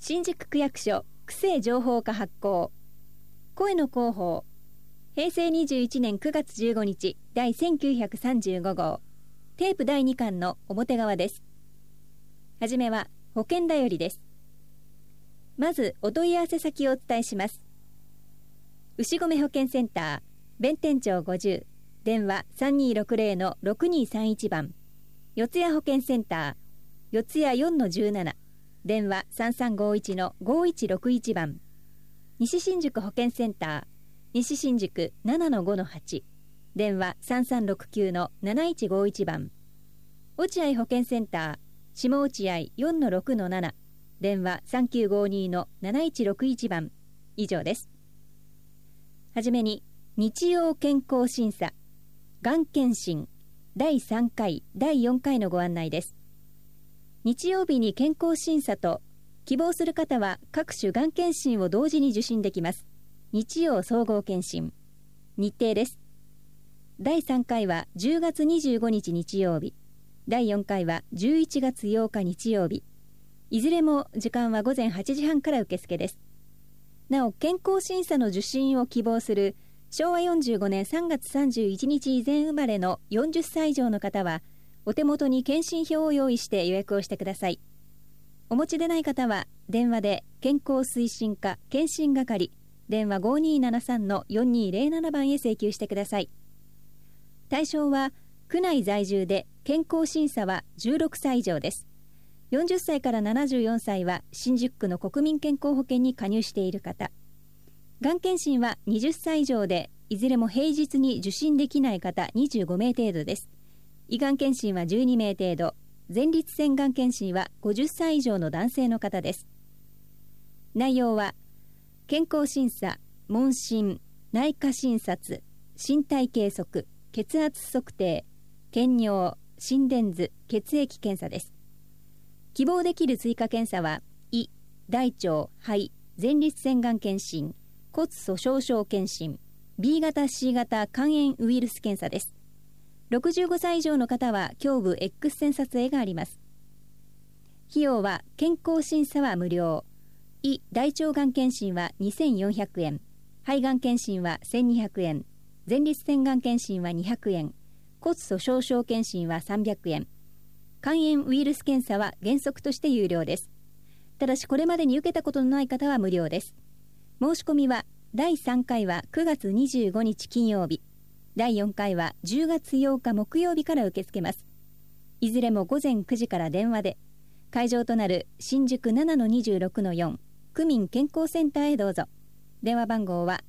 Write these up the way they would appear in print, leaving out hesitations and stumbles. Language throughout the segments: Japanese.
新宿区役所区政情報課発行声の広報平成21年9月15日第1935号テープ第2巻の表側です。はじめは保険だよりです。まずお問い合わせ先をお伝えします。牛込保険センター弁天町50電話 3260-6231 番、四谷保険センター四谷 4-17電話 3351-5161 番、西新宿保険センター西新宿 7-5-8電話 3369-7151 番、落合保険センター下落合 4-6-7電話 3952-7161 番以上です。はじめに日曜健康審査がん検診第3回第4回のご案内です。日曜日に健康審査と希望する方は各種がん検診を同時に受診できます。日曜総合検診日程です。第3回は10月25日日曜日、第4回は11月8日日曜日、いずれも時間は午前8時半から受付です。なお健康審査の受診を希望する昭和45年3月31日以前生まれの40歳以上の方はお手元に検診票を用意して予約をしてください。お持ちでない方は電話で健康推進課検診係電話 5273-4207 番へ請求してください。対象は区内在住で健康審査は16歳以上です。40歳から74歳は新宿区の国民健康保険に加入している方、がん検診は20歳以上でいずれも平日に受診できない方25名程度です。胃がん検診は12名程度、前立腺がん検診は50歳以上の男性の方です。内容は健康審査、問診、内科診察、身体計測、血圧測定、検尿、心電図、血液検査です。希望できる追加検査は胃、大腸、肺、前立腺がん検診、骨粗しょう症検診、B 型 C 型肝炎ウイルス検査です。65歳以上の方は胸部 X 線撮影があります。費用は健康審査は無料、胃・大腸がん検診は2400円、肺がん検診は1200円、前立腺がん検診は200円、骨粗しょう症検診は300円、肝炎ウイルス検査は原則として有料です。ただしこれまでに受けたことのない方は無料です。申し込みは第3回は9月25日金曜日、第4回は10月8日木曜日から受け付けます。いずれも午前9時から電話で、会場となる新宿 7-26-4 区民健康センターへどうぞ。電話番号は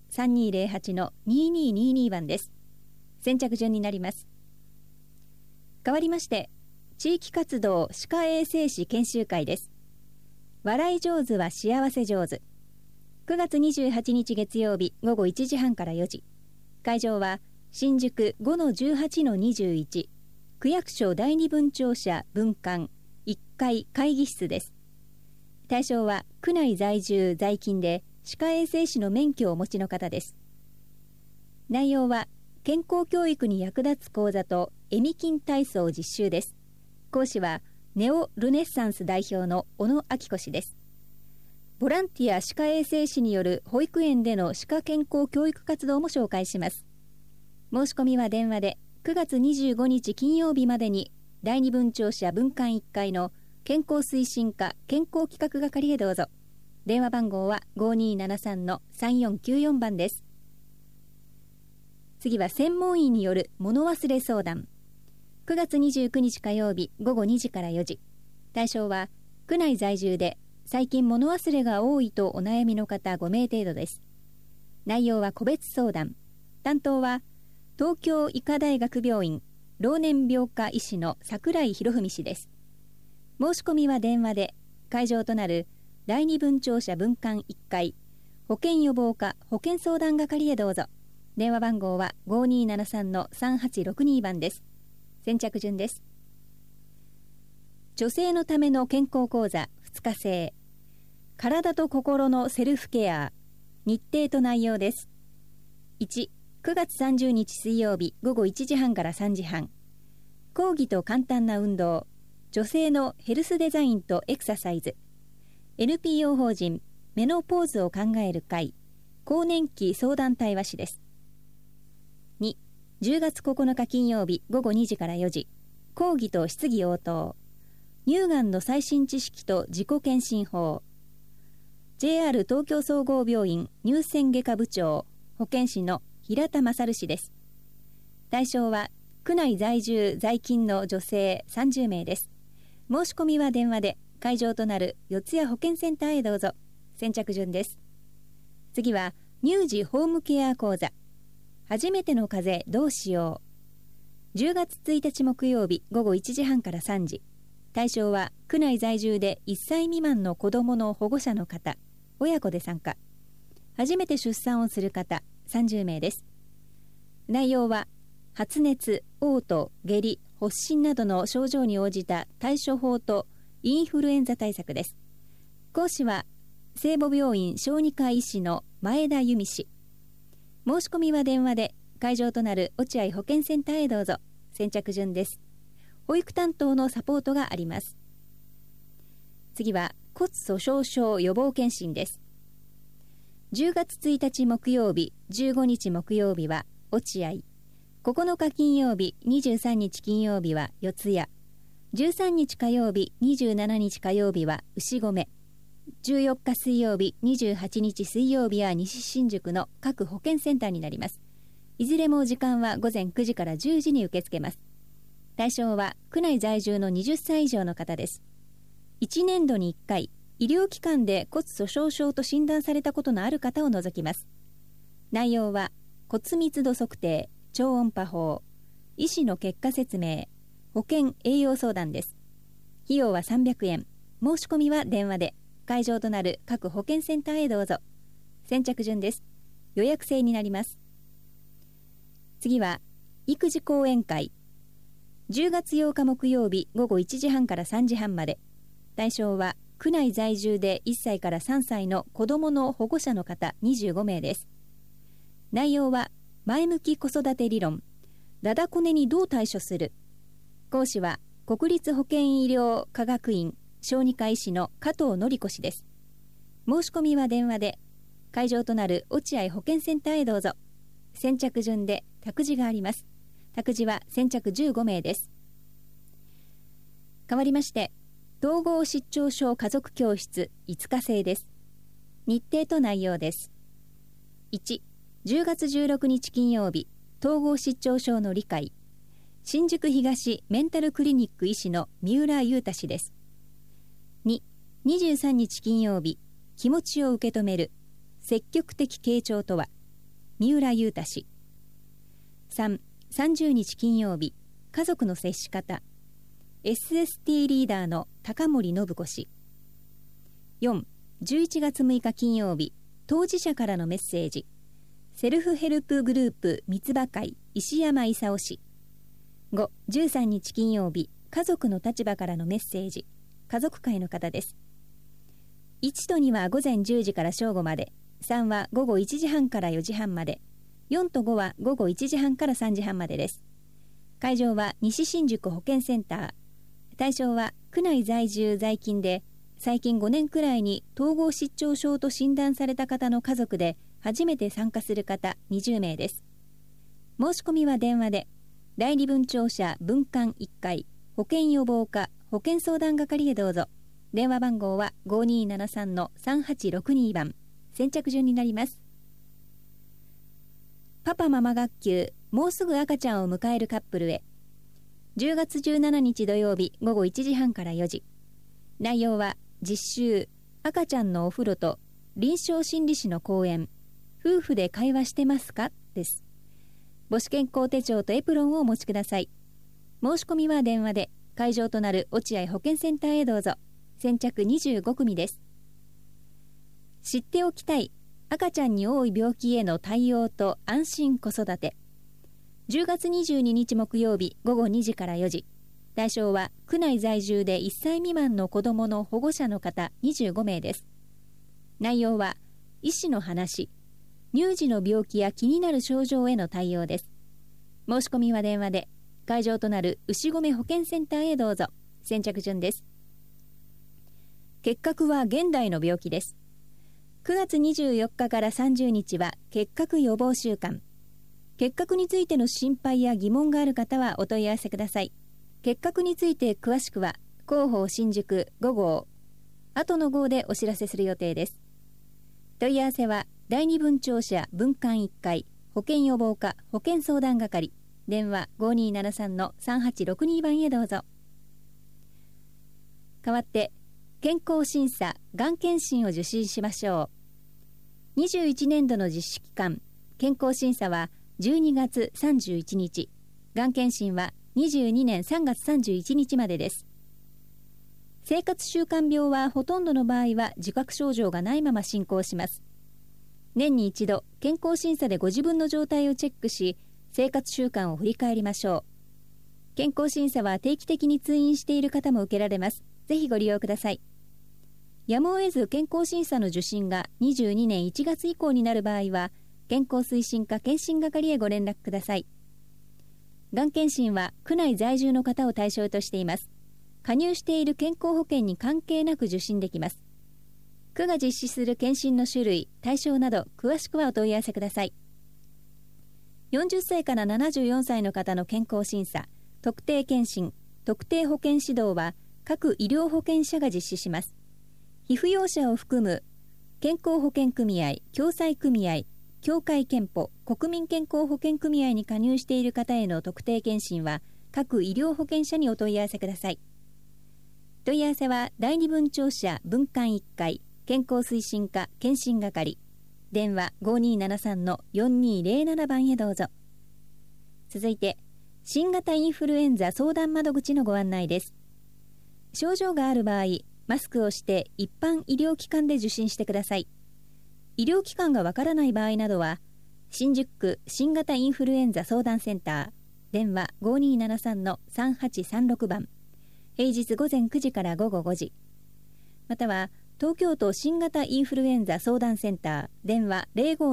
3208-2222 番です。先着順になります。代わりまして地域活動歯科衛生士研修会です。笑い上手は幸せ上手。9月28日月曜日午後1時半から4時。会場は新宿 5-18-21 区役所第二分庁舎分館1階会議室です。対象は区内在住在勤で歯科衛生士の免許をお持ちの方です。内容は健康教育に役立つ講座とエミ筋体操実習です。講師はネオルネッサンス代表の小野明子氏です。ボランティア歯科衛生士による保育園での歯科健康教育活動も紹介します。申し込みは電話で9月25日金曜日までに第二分庁舎分館1階の健康推進課健康企画係へどうぞ。電話番号は 5273-3494 番です。次は専門医による物忘れ相談。9月29日火曜日午後2時から4時。対象は区内在住で最近物忘れが多いとお悩みの方5名程度です。内容は個別相談。担当は東京医科大学病院老年病科医師の櫻井博文氏です。申し込みは電話で、会場となる第二分庁舎分館1階保険予防課保険相談係へどうぞ。電話番号は 5273-3862 番です。先着順です。女性のための健康講座2日制、体と心のセルフケア。日程と内容です。1、9月30日水曜日午後1時半から3時半。講義と簡単な運動、女性のヘルスデザインとエクササイズ。 NPO 法人メノポーズを考える会更年期相談対話士です。2、10月9日金曜日午後2時から4時、講義と質疑応答、乳がんの最新知識と自己検診法、JR 東京総合病院乳腺外科部長保健師の平田勝氏です。対象は区内在住在勤の女性30名です。申し込みは電話で、会場となる四谷保健センターへどうぞ。先着順です。次は乳児ホームケア講座、初めての風邪どうしよう。10月1日木曜日午後1時半から3時、対象は区内在住で1歳未満の子どもの保護者の方、親子で参加、初めて出産をする方30名です。内容は発熱、嘔吐、下痢、発疹などの症状に応じた対処法とインフルエンザ対策です。講師は聖母病院小児科医師の前田由美氏。申し込みは電話で、会場となる落合保健センターへどうぞ。先着順です。保育担当のサポートがあります。次は骨粗しょう症予防検診です。10月1日木曜日、15日木曜日は落合、9日金曜日、23日金曜日は四谷、13日火曜日、27日火曜日は牛込、14日水曜日、28日水曜日は西新宿の各保健センターになります。いずれも時間は午前9時から10時に受け付けます。対象は区内在住の20歳以上の方です。1年度に1回、医療機関で骨粗しょう症と診断されたことのある方を除きます。内容は骨密度測定、超音波法、医師の結果説明、保健栄養相談です。費用は300円。申し込みは電話で、会場となる各保健センターへどうぞ。先着順です。予約制になります。次は育児講演会、10月8日木曜日午後1時半から3時半まで。対象は区内在住で1歳から3歳の子どもの保護者の方25名です。内容は前向き子育て理論、ダダこねにどう対処する。講師は国立保健医療科学院小児科医師の加藤典子氏です。申し込みは電話で、会場となる落合保健センターへどうぞ。先着順で託児があります。託児は先着15名です。変わりまして、統合失調症家族教室5日制です。日程と内容です。1、10月16日金曜日、統合失調症の理解、新宿東メンタルクリニック医師の三浦優太氏です。2、23日金曜日、気持ちを受け止める積極的傾聴とは、三浦優太氏。3、30日金曜日、家族の接し方、SST リーダーの高森信子氏。4、11月6日金曜日、当事者からのメッセージ、セルフヘルプグループ三つ葉会石山勲氏。5、13日金曜日、家族の立場からのメッセージ、家族会の方です。1と2は午前10時から正午まで、3は午後1時半から4時半まで、4と5は午後1時半から3時半までです。会場は西新宿保健センター。対象は区内在住在勤で、最近5年くらいに統合失調症と診断された方の家族で初めて参加する方20名です。申し込みは電話で、代理分庁舎分館1階保健予防課保健相談係へどうぞ。電話番号は 5273-3862 番。先着順になります。パパママ学級、もうすぐ赤ちゃんを迎えるカップルへ。10月17日土曜日午後1時半から4時。内容は実習、赤ちゃんのお風呂と臨床心理士の講演、夫婦で会話してますかです。母子健康手帳とエプロンをお持ちください。申し込みは電話で、会場となる落合保健センターへどうぞ。先着25組です。知っておきたい赤ちゃんに多い病気への対応と安心子育て。10月22日木曜日午後2時から4時。対象は区内在住で1歳未満の子どもの保護者の方25名です。内容は医師の話、乳児の病気や気になる症状への対応です。申し込みは電話で、会場となる牛込保健センターへどうぞ。先着順です。 結核は現代の病気です。9月24日から30日は結核予防週間。結核についての心配や疑問がある方はお問い合わせください。結核について詳しくは広報新宿5号後の号でお知らせする予定です。問い合わせは第二分庁舎分館1階保健予防課保健相談係電話 5273-3862 番へどうぞ。代わって健康審査がん検診を受診しましょう。21年度の実施期間、健康審査は12月31日、がん検診は22年3月31日までです。生活習慣病はほとんどの場合は自覚症状がないまま進行します。年に一度、健康審査でご自分の状態をチェックし、生活習慣を振り返りましょう。健康審査は定期的に通院している方も受けられます。ぜひご利用ください。やむを得ず健康審査の受診が22年1月以降になる場合は、健康推進課検診係へご連絡ください。がん検診は区内在住の方を対象としています。加入している健康保険に関係なく受診できます。区が実施する検診の種類、対象など詳しくはお問い合わせください。40歳から74歳の方の健康審査、特定健診、特定保険指導は各医療保険者が実施します。被扶養者を含む健康保険組合、共済組合、協会憲法、国民健康保険組合に加入している方への特定健診は各医療保険者にお問い合わせください。問い合わせは第二分庁舎分館1階健康推進課検診係電話 5273-4207 番へどうぞ。続いて新型インフルエンザ相談窓口のご案内です。症状がある場合、マスクをして一般医療機関で受診してください。医療機関がわからない場合などは、新宿区新型インフルエンザ相談センター、電話 5273-3836 番、平日午前9時から午後5時。または、東京都新型インフルエンザ相談センター、電話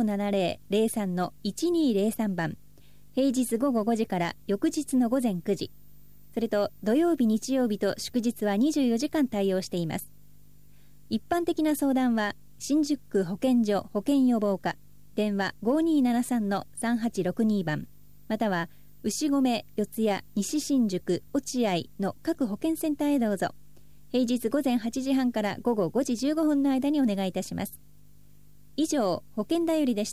0570-03-1203 番、平日午後5時から翌日の午前9時。それと土曜日日曜日と祝日は24時間対応しています。一般的な相談は新宿区保健所保健予防課電話 5273-3862 番または牛込、四谷、西新宿、落合の各保健センターへどうぞ。平日午前8時半から午後5時15分の間にお願いいたします。以上、保健だよりでした。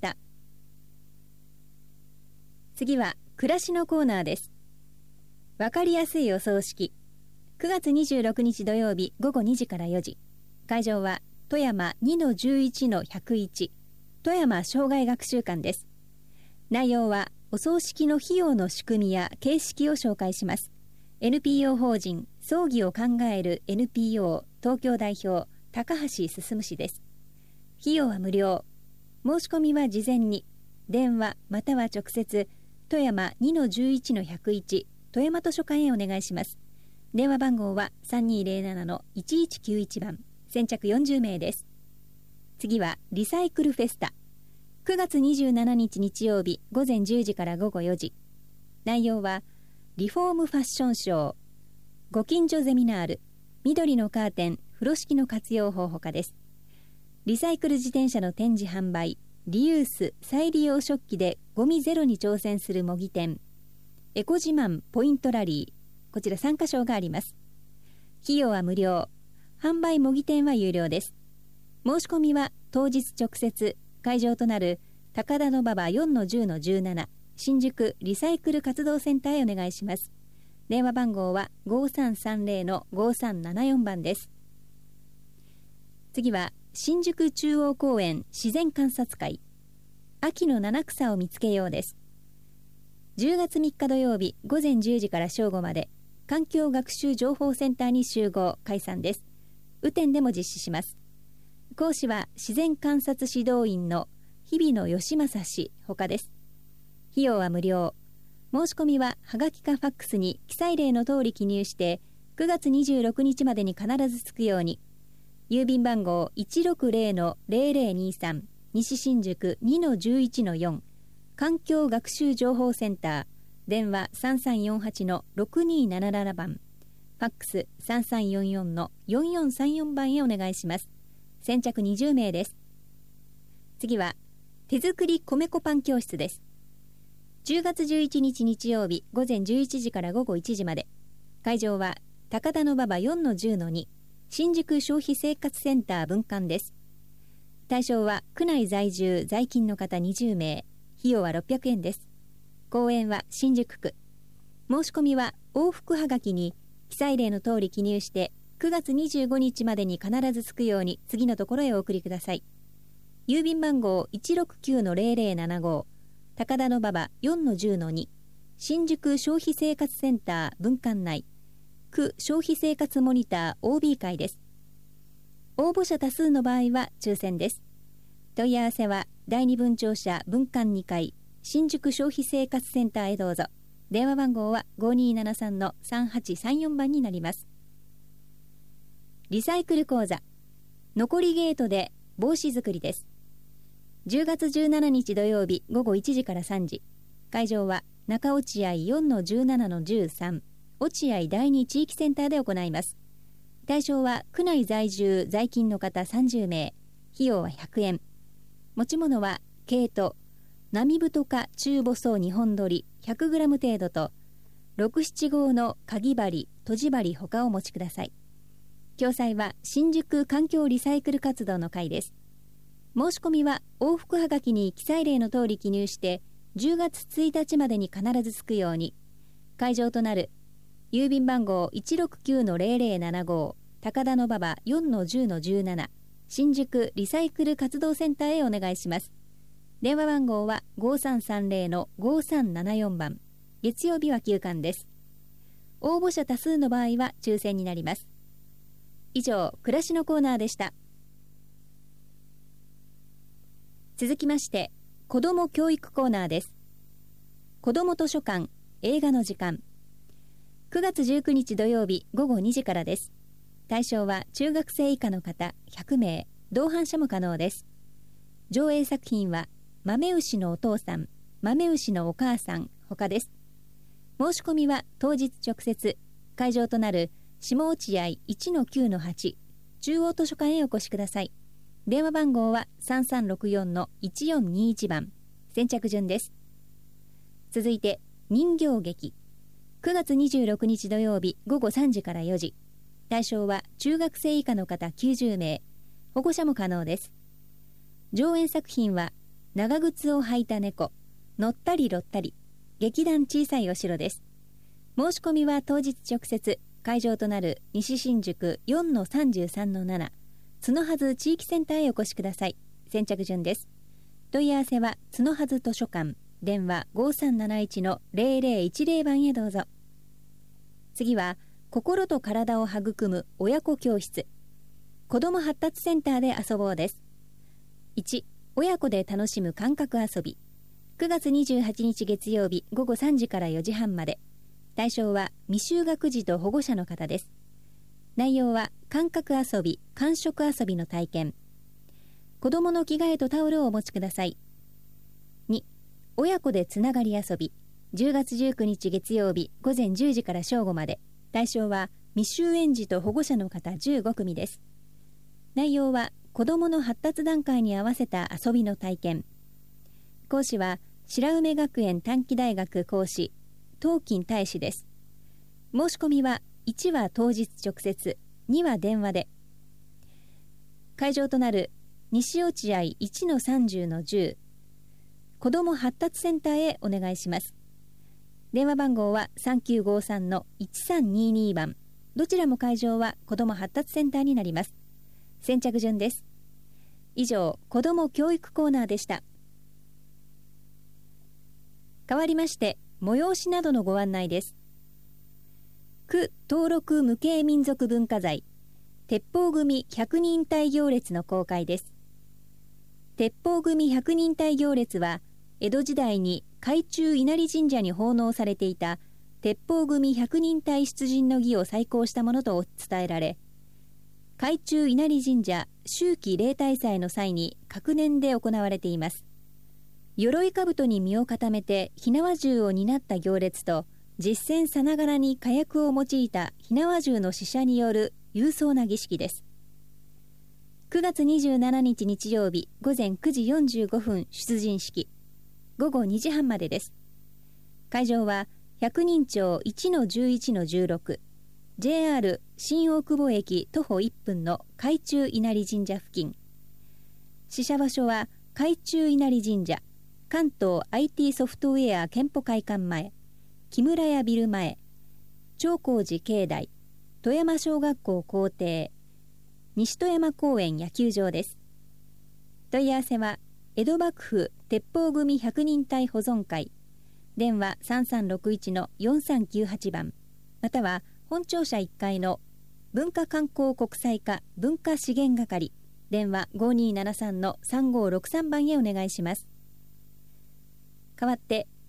次は暮らしのコーナーです。わかりやすいお葬式。9月26日土曜日午後2時から4時。会場は富山 2-11-101 富山生涯学習館です。内容はお葬式の費用の仕組みや形式を紹介します。NPO 法人葬儀を考える NPO 東京代表高橋進氏です。費用は無料。申し込みは事前に電話または直接富山 2-11-101 富山図書館へお願いします。電話番号は 3207-1191 番、先着40名です。次はリサイクルフェスタ。9月27日日曜日午前10時から午後4時。内容はリフォームファッションショー、ご近所ゼミナール、緑のカーテン、風呂敷の活用法ほかです。リサイクル自転車の展示販売、リユース再利用食器でゴミゼロに挑戦する模擬店、エコ自慢ポイントラリー、こちら参加賞があります。費用は無料、販売模擬店は有料です。申し込みは当日直接会場となる高田馬場 4-10-17 新宿リサイクル活動センターへお願いします。電話番号は 5330-5374 番です。次は新宿中央公園自然観察会、秋の七草を見つけようです。10月3日土曜日午前10時から正午まで環境学習情報センターに集合開催です。雨天でも実施します。講師は自然観察指導員の日比野義正氏ほかです。費用は無料。申し込みははがきかファックスに記載例の通り記入して9月26日までに必ず着くように。郵便番号 160-0023 西新宿 2-11-4 環境学習情報センター、電話 3348-6277 番、フファックス 3344-4434 番へお願いします。先着20名です。次は手作り米粉パン教室です。10月11日日曜日午前11時から午後1時まで。会場は高田馬場 4-10-2 新宿消費生活センター分館です。対象は区内在住在勤の方20名。費用は600円です。公演は新宿区。申し込みは往復はがきに記載例の通り記入して9月25日までに必ず着くように次のところへお送りください。郵便番号 169-0075 高田馬場 4-10-2 新宿消費生活センター分館内区消費生活モニター OB 会です。応募者多数の場合は抽選です。問い合わせは第二分庁舎分館2階新宿消費生活センターへどうぞ。電話番号は 5273-3834 番になります。リサイクル講座残りゲートで帽子作りです。10月17日土曜日午後1時から3時。会場は中落合 4-17-13 落合第二地域センターで行います。対象は区内在住在勤の方30名。費用は100円。持ち物は毛糸並太か中細2本取り 100g 程度と6-7号のかぎ針とじ針ほかをお持ちください。詳細は新宿環境リサイクル活動の会です。申し込みは往復はがきに記載例の通り記入して10月1日までに必ず着くように。会場となる郵便番号 169-0075 高田馬場 4-10-17 新宿リサイクル活動センターへお願いします。電話番号は 5330-5374 番。月曜日は休館です。応募者多数の場合は抽選になります。以上、暮らしのコーナーでした。続きまして子ども教育コーナーです。子ども図書館映画の時間。9月19日土曜日午後2時からです。対象は中学生以下の方100名。同伴者も可能です。上映作品は豆牛のお父さん、豆牛のお母さんほかです。申し込みは当日直接。会場となる下落合 1-9-8 中央図書館へお越しください。電話番号は 3364-1421 番。先着順です。続いて人形劇。9月26日土曜日午後3時から4時。対象は中学生以下の方90名。保護者も可能です。上演作品は長靴を履いた猫、乗ったりろったり、劇団小さいお城です。申し込みは当日直接。会場となる西新宿 4-33-7 角筈地域センターへお越しください。先着順です。問い合わせは角筈図書館。電話 5371-0010 番へどうぞ。次は心と体を育む親子教室。子ども発達センターで遊ぼうです。1、親子で楽しむ感覚遊び。9月28日月曜日午後3時から4時半まで。対象は未就学児と保護者の方です。内容は感覚遊び、感触遊びの体験。子どもの着替えとタオルをお持ちください。2、親子でつながり遊び。10月19日月曜日午前10時から正午まで。対象は未就園児と保護者の方15組です。内容は子どもの発達段階に合わせた遊びの体験。講師は白梅学園短期大学講師東金大使です。申し込みは1は当日直接、2は電話で。会場となる西落合 1-30-10 子ども発達センターへお願いします。電話番号は 3953-1322 番。どちらも会場は子ども発達センターになります。先着順です。以上、子ども教育コーナーでした。代わりまして催しなどのご案内です。区登録無形民族文化財鉄砲組百人隊行列の公開です。鉄砲組百人隊行列は江戸時代に海中稲荷神社に奉納されていた鉄砲組百人隊出陣の儀を再興したものと伝えられ、海中稲荷神社秋季例大祭の際に各年で行われています。鎧兜に身を固めて火縄銃を担った行列と実践さながらに火薬を用いた火縄銃の試射による勇壮な儀式です。9月27日日曜日午前9時45分出陣式、午後2時半までです。会場は百人町 1-11-16 JR 新大久保駅徒歩1分の海中稲荷神社付近。試写場所は海中稲荷神社、関東 IT ソフトウェア健保会館前、木村屋ビル前、長光寺境内、富山小学校校庭、西富山公園野球場です。問い合わせは江戸幕府鉄砲組百人隊保存会、電話 3361-4398 番、または本庁舎1階の文化観光国際課文化資源係、電話 5273-3563 番へお願いします。代わって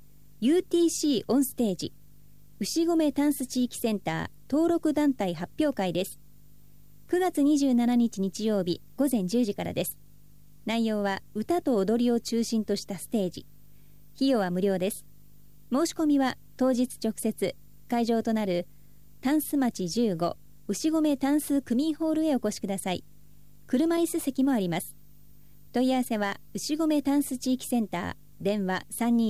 UTC オンステージ牛込タンス地域センター登録団体発表会です。9月27日日曜日午前10時からです。内容は歌と踊りを中心としたステージ。費用は無料です。申し込みは当日直接会場となるタンス町15牛込タンス区民ホールへお越しください。車椅子席もあります。問い合わせは牛込タンス地域センター電話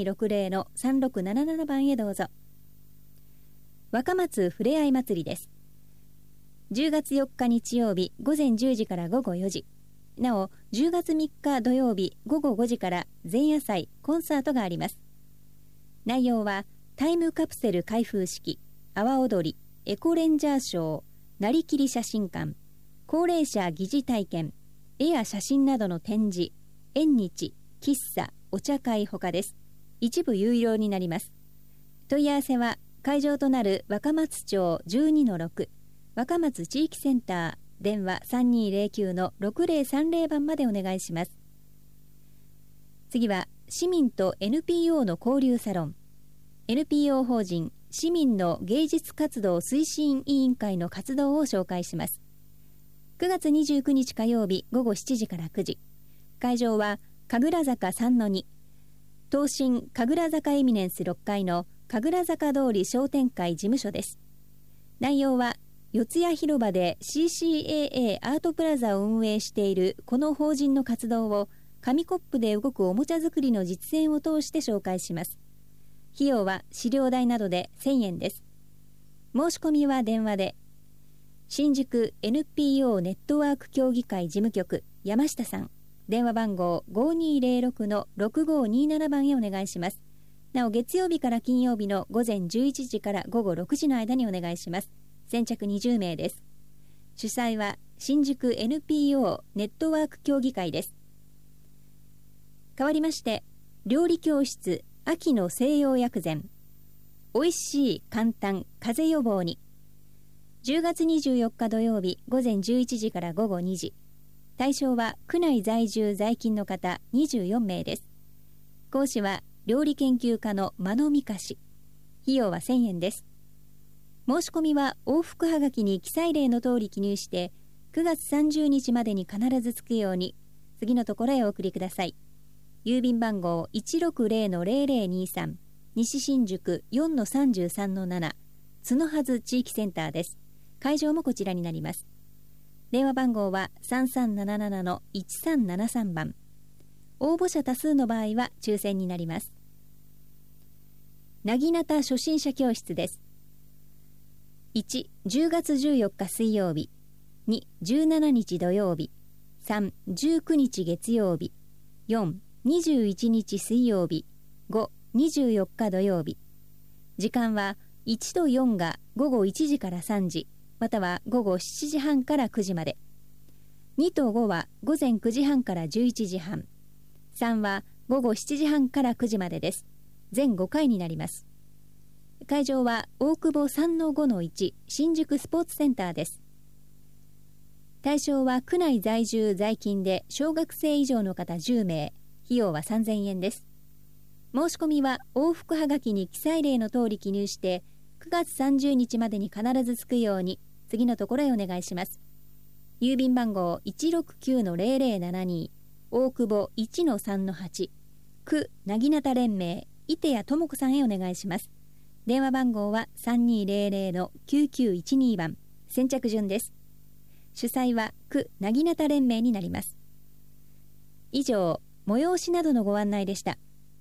3260-3677 番へどうぞ。若松ふれあい祭りです。10月4日日曜日午前10時から午後4時、なお10月3日土曜日午後5時から前夜祭コンサートがあります。内容はタイムカプセル開封式、阿波踊り、エコレンジャーショー、なりきり写真館、高齢者疑似体験、絵や写真などの展示、縁日、喫茶、お茶会ほかです。一部有料になります。問い合わせは会場となる若松町 12-6 若松地域センター電話 3209-6030 番までお願いします。次は市民と NPO の交流サロン。 NPO 法人市民の芸術活動推進委員会の活動を紹介します。9月29日火曜日午後7時から9時、会場は神楽坂 3-2 東進神楽坂エミネンス6階の神楽坂通り商店会事務所です。内容は四谷広場で CCAA アートプラザを運営しているこの法人の活動を紙コップで動くおもちゃ作りの実演を通して紹介します。費用は資料代などで1000円です。申し込みは電話で新宿 NPO ネットワーク協議会事務局山下さん、電話番号 5206-6527 番へお願いします。なお月曜日から金曜日の午前11時から午後6時の間にお願いします。先着20名です。主催は新宿 NPO ネットワーク協議会です。代わりまして料理教室秋の西洋薬膳、おいしい簡単風邪予防に、10月24日土曜日午前11時から午後2時、対象は区内在住在勤の方24名です。講師は料理研究家の間野美香氏。費用は1000円です。申し込みは往復はがきに記載例の通り記入して9月30日までに必ず着くように次のところへお送りください。郵便番号 160-0023 西新宿 4-33-7 角はず地域センターです。会場もこちらになります。電話番号は 3377-1373 番。応募者多数の場合は抽選になります。なぎなた初心者教室です。1、10月14日水曜日。2、17日土曜日。3、19日月曜日。4、21日水曜日。5、24日土曜日。時間は1と4が午後1時から3時、または午後7時半から9時まで。2と5は午前9時半から11時半。3は午後7時半から9時までです。全5回になります。会場は大久保 3-5-1 新宿スポーツセンターです。対象は区内在住在勤で小学生以上の方10名、費用は3000円です。申し込みは往復はがきに記載例の通り記入して9月30日までに必ず着くように次のところへお願いします。郵便番号 169-0072 大久保 1-3-8 区なぎなた連盟伊手谷智子さんへお願いします。 電話番号は 3200-9912 番。先着順です。主催は区なぎなた連盟になります。以上、催しなどのご案内でした。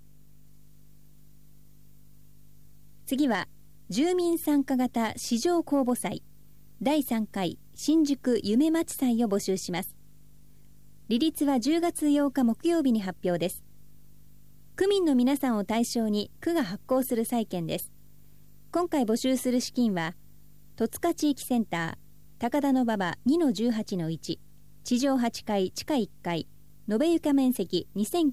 次は住民参加型市場公募祭第3回新宿夢町祭を募集します。利率は10月8日木曜日に発表です。区民の皆さんを対象に区が発行する債券です。今回募集する資金は戸塚地域センター高田馬場 2-18-1 地上8階地下1階延べ床面積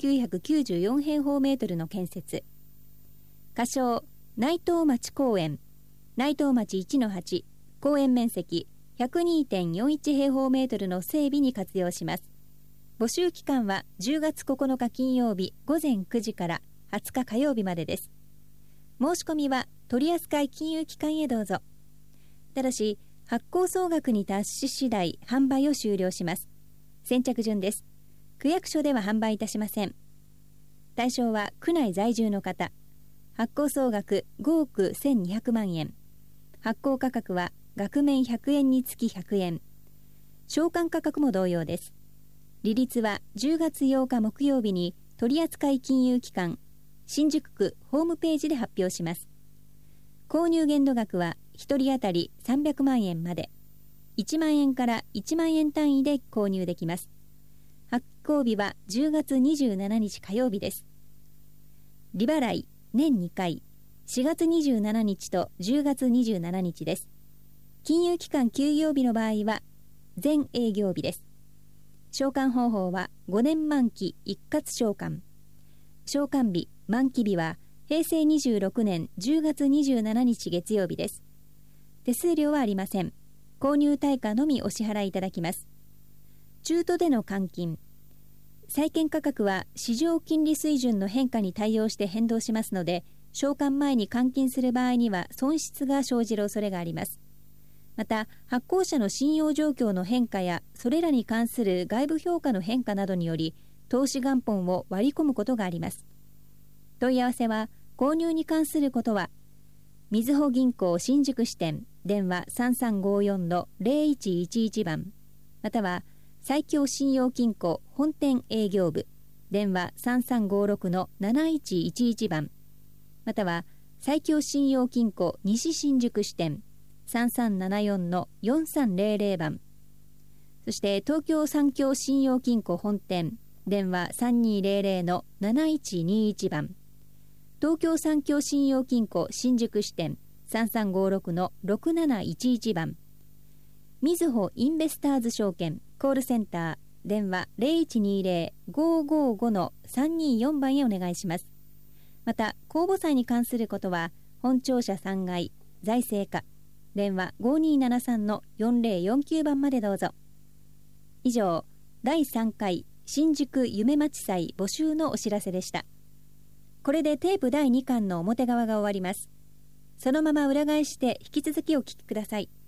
2994平方メートルの建設、仮称内藤町公園、内藤町 1-8 公園面積 102.41 平方メートルの整備に活用します。募集期間は10月9日金曜日午前9時から20日火曜日までです。申し込みは取扱金融機関へどうぞ。ただし発行総額に達し次第販売を終了します。先着順です。区役所では販売いたしません。対象は区内在住の方。発行総額5億1200万円。発行価格は額面100円につき100円。償還価格も同様です。利率は10月8日木曜日に取扱金融機関新宿区ホームページで発表します。購入限度額は1人当たり300万円まで、1万円から1万円単位で購入できます。発行日は10月27日火曜日です。利払い年2回、4月27日と10月27日です。金融機関休業日の場合は全営業日です。償還方法は5年満期一括償還。償還日、満期日は平成26年10月27日月曜日です。手数料はありません。購入対価のみお支払いいただきます。中途での換金。債券価格は市場金利水準の変化に対応して変動しますので、償還前に換金する場合には損失が生じる恐れがあります。また、発行者の信用状況の変化やそれらに関する外部評価の変化などにより投資元本を割り込むことがあります。問い合わせは購入に関することはみずほ銀行新宿支店電話 3354-0111 番または埼京信用金庫本店営業部電話 3356-7111 番または埼京信用金庫西新宿支店3374-4300 番そして東京三協信用金庫本店電話 3200-7121 番東京三協信用金庫新宿支店 3356-6711 番みずほインベスターズ証券コールセンター電話 0120-555-324 番へお願いします。また公募祭に関することは本庁舎3階財政課電話 5273-4049 番までどうぞ。以上、第3回新宿夢町祭募集のお知らせでした。これでテープ第2巻の表側が終わります。そのまま裏返して引き続きお聞きください。